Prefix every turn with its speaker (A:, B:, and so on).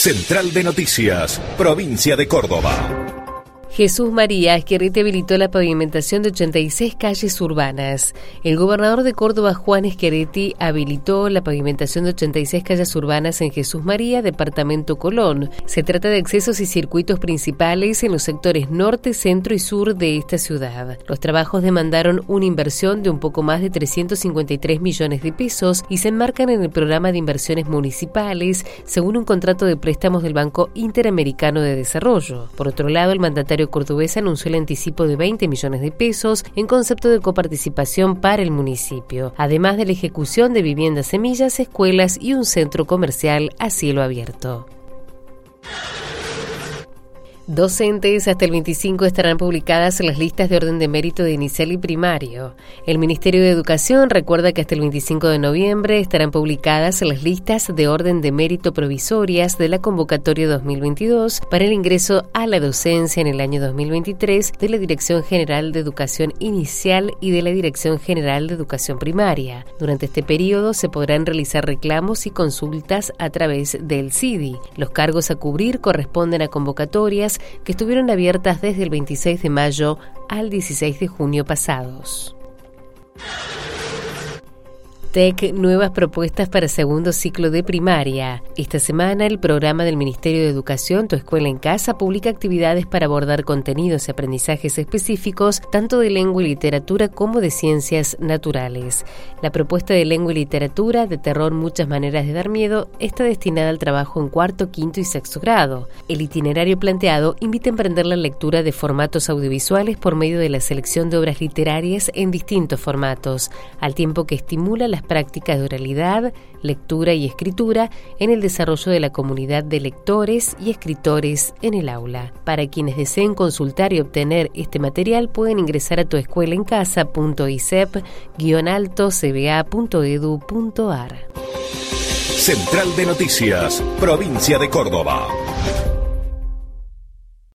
A: Central de Noticias, Provincia de Córdoba.
B: Jesús María Schiaretti habilitó la pavimentación de 86 calles urbanas. El gobernador de Córdoba, Juan Schiaretti, habilitó la pavimentación de 86 calles urbanas en Jesús María, departamento Colón. Se trata de accesos y circuitos principales en los sectores norte, centro y sur de esta ciudad. Los trabajos demandaron una inversión de un poco más de 353 millones de pesos y se enmarcan en el programa de inversiones municipales, según un contrato de préstamos del Banco Interamericano de Desarrollo. Por otro lado, el mandatario cordobés anunció el anticipo de 20 millones de pesos en concepto de coparticipación para el municipio, además de la ejecución de viviendas semillas, escuelas y un centro comercial a cielo abierto. Docentes hasta el 25 estarán publicadas las listas de orden de mérito de inicial y primario. El Ministerio de Educación recuerda que hasta el 25 de noviembre estarán publicadas las listas de orden de mérito provisorias de la convocatoria 2022 para el ingreso a la docencia en el año 2023 de la Dirección General de Educación Inicial y de la Dirección General de Educación Primaria. Durante este periodo se podrán realizar reclamos y consultas a través del CIDI. Los cargos a cubrir corresponden a convocatorias que estuvieron abiertas desde el 26 de mayo al 16 de junio pasados. TEC, nuevas propuestas para segundo ciclo de primaria. Esta semana, el programa del Ministerio de Educación, Tu Escuela en Casa, publica actividades para abordar contenidos y aprendizajes específicos, tanto de lengua y literatura como de ciencias naturales. La propuesta de lengua y literatura, de terror, muchas maneras de dar miedo, está destinada al trabajo en cuarto, quinto y sexto grado. El itinerario planteado invita a emprender la lectura de formatos audiovisuales por medio de la selección de obras literarias en distintos formatos, al tiempo que estimula las prácticas de oralidad, lectura y escritura en el desarrollo de la comunidad de lectores y escritores en el aula. Para quienes deseen consultar y obtener este material, pueden ingresar a tuescuelaencasa.isep-cba.edu.ar.
A: Central de Noticias, Provincia de Córdoba.